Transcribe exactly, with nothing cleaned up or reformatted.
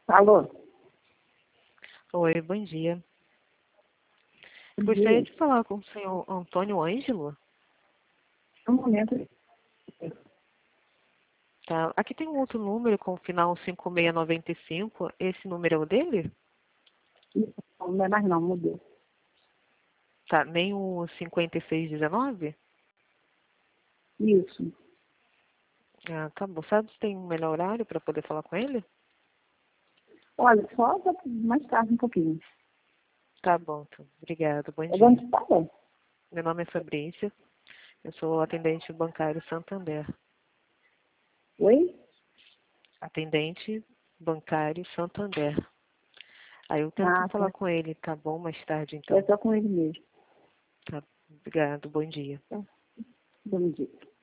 Alô? Oi, bom dia. Bom Gostaria dia. de falar com o senhor Antônio Ângelo. Um momento. Tá. Aqui tem um outro número com o final cinco seis nove cinco. Esse número é o dele? Não, não é mais não, mudou. Tá. Nem o cinquenta e seis dezenove? Isso. Ah, tá bom. Sabe se tem um melhor horário para poder falar com ele? Olha, só mais tarde um pouquinho. Tá bom, então. Obrigada. Bom É de dia. onde fala? Meu nome é Fabrícia. Eu sou atendente bancário Santander. Oi? Atendente bancário Santander. Aí eu tento Ah, falar tá. com ele, tá bom? Mais tarde, É então. só com ele mesmo. Tá. Obrigado. Bom dia. Tá. Bom dia.